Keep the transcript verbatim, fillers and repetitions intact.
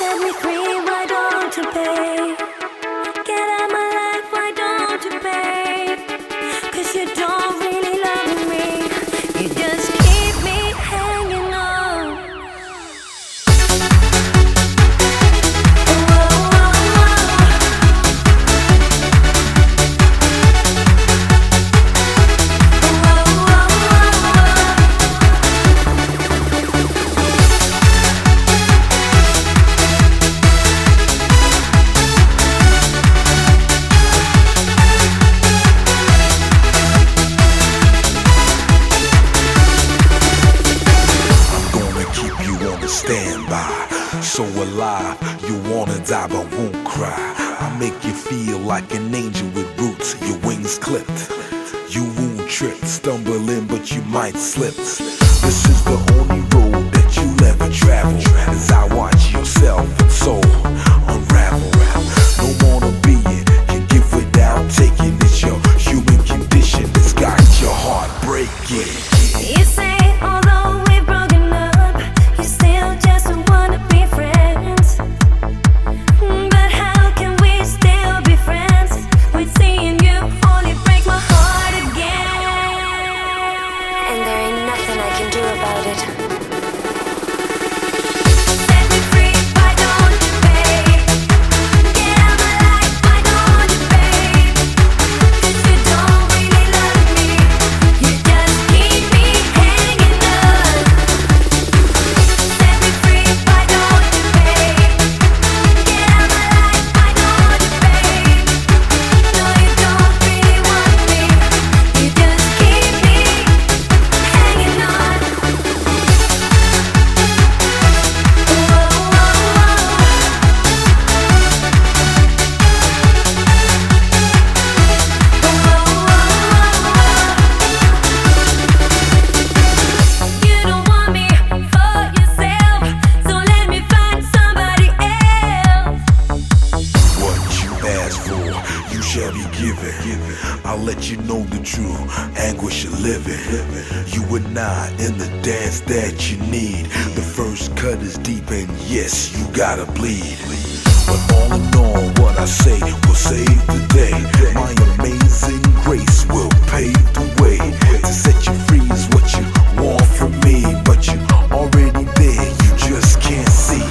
Set me free, why don't you pay? Get out my life, why don't you pay? Cause you don't really love me. You just keep me hanging on. Whoa, whoa, whoa. Whoa, whoa, standby, so alive, you wanna die but won't cry. I make you feel like an angel with roots, your wings clipped. You won't trip, stumbling but you might slip. This is the only road that you'll ever travel, as I watch yourself and soul unravel. Don't wanna be it, can give without taking. It's your human condition that's got your heart breaking. you say although we've broken up, you still just wanna be friends. But how can we still be friends with seeing you only break my heart again? And there ain't nothing I can do about it. Set me free, why don't you pay? Get out my life, why don't you pay? Cause you don't really love me. You just keep me hanging on. Set me free, why don't you pay? Get out my life, why don't you pay? No, you don't really want me. You just keep me hanging on. Whoa, whoa, You don't want me for yourself, so let me find somebody else. What you ask for, you shall be given. I'll let you know the true anguish of living. You are not in the dance that you need. The first cut is deep and yes, you gotta bleed. But all in all, what I say will save the day. My amazing grace will pave the way. To set you free is what you want from me, but you already there, you just can't see.